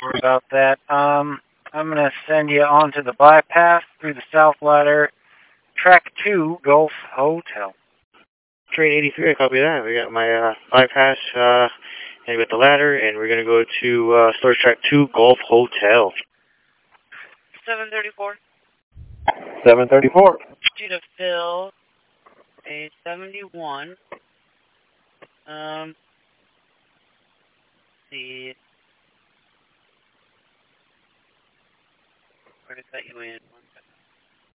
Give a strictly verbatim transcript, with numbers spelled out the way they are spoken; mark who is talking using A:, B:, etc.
A: Sorry about that. Um, I'm going to send you onto the bypass through the South Ladder, Track two, Gulf Hotel.
B: Train eighty-three, I copy that. We got my uh, bypass uh, and with the ladder, and we're going to go to uh, storage track two, Gulf Hotel.
C: seven thirty-four.
B: seven thirty-four.
C: Due to fill a seventy-one. Um, see. Where to cut you in? One